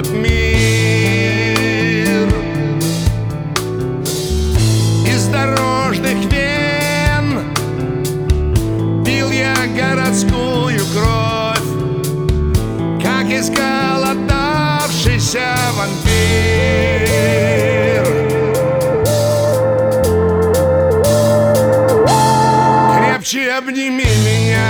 тот мир. Из дорожных вен пил я городскую кровь, как изголодавшийся вампир. Крепче обними меня,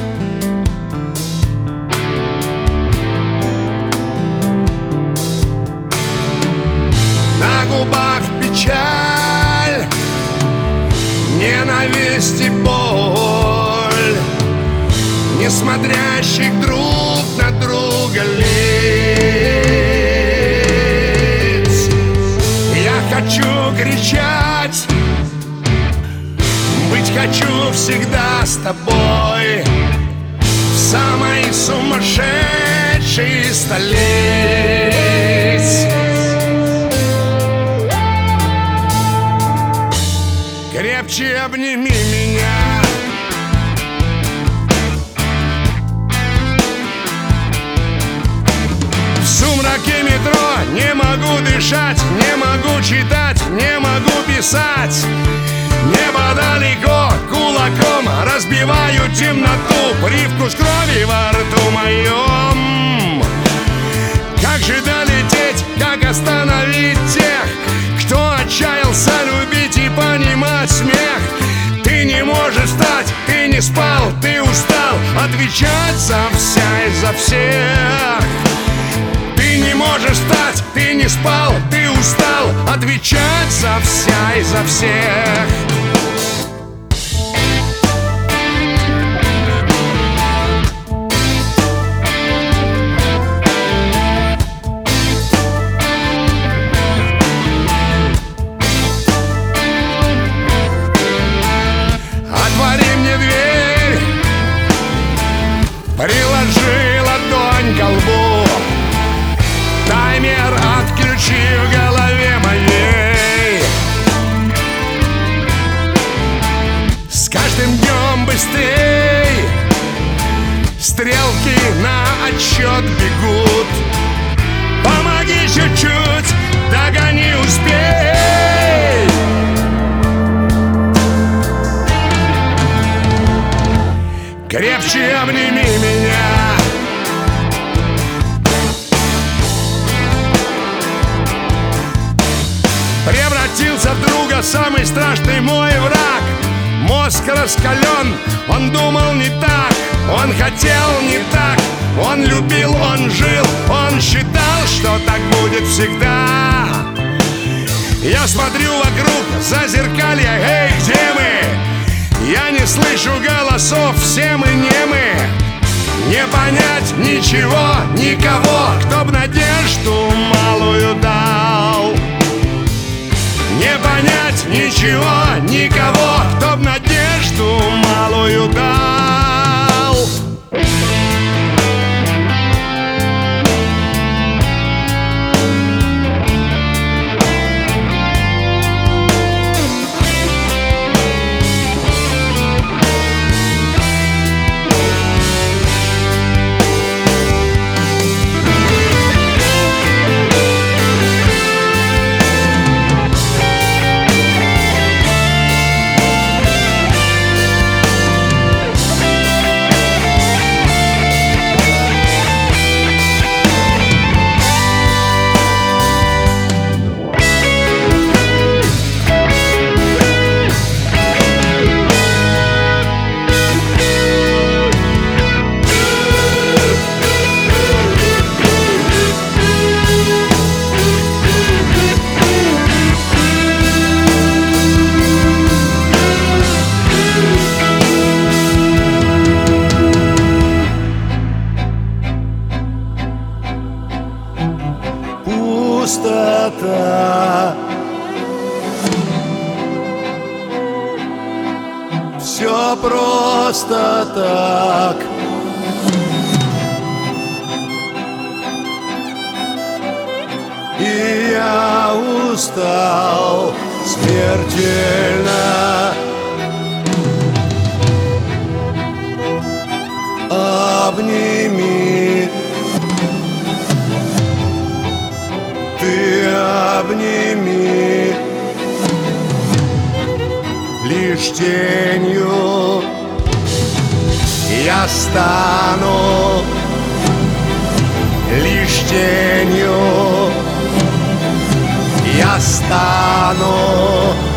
на губах печаль, ненависть и боль, не смотрящих друг на друга лиц. Я хочу кричать, быть хочу всегда с тобой, в самой сумасшедшей столиц. Крепче обними меня, в сумраке метро не могу дышать, не могу читать, не могу писать. Небо далеко, кулаком разбиваю темноту, привкус крови во рту моем. Как же долететь, как остановить тех, кто отчаялся любить и понимать смех? Ты не можешь встать, ты не спал, ты устал отвечать за вся и за всех. Ты не можешь встать, ты не спал, ты устал отвечать за вся и за всех. Приложи ладонь ко лбу, таймер отключи в голове моей. С каждым днем быстрей стрелки на отсчет бегут. Помоги чуть-чуть, догони, успей. Крепче обними меня, превратился в друга самый страшный мой враг. Мозг раскален, он думал не так, он хотел не так, он любил, он жил, он считал, что так будет всегда. Я смотрю вокруг, зазеркалья, эй, где мы? Я не слышу голосов, все мы немы. Не понять ничего, никого, кто б надежду малую дал. Не понять ничего, никого, кто б надежду малую дал. Пустота, все просто так. И я устал смертельно. Обними, лишь тенью. Я стану лишь тенью. Я стану